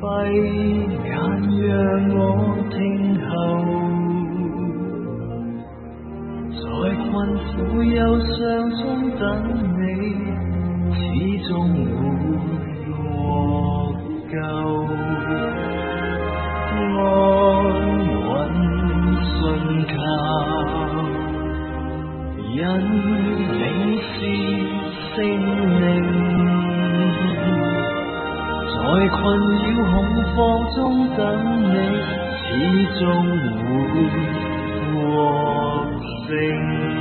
眼讓我聽候，在困苦憂傷中等你，始終會獲救。安穩信靠，因你是聖靈。在困擾恐慌中等你，始終會獲勝。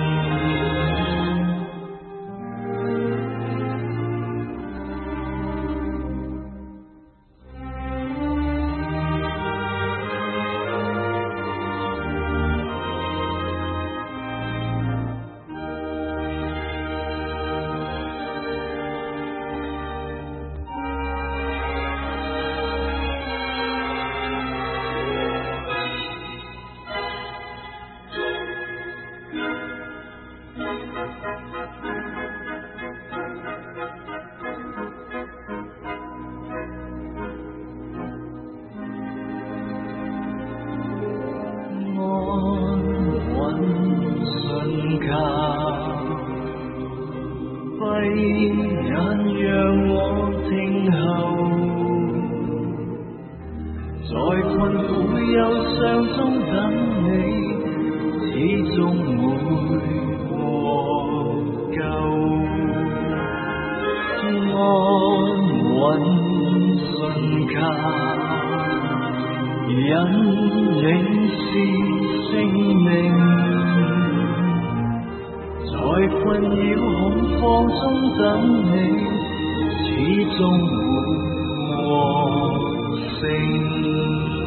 閉眼讓我聽候，在困苦憂傷中等你，始終會獲救。安穩信靠，因你是聖靈。在困擾恐慌中等你，始終會獲勝。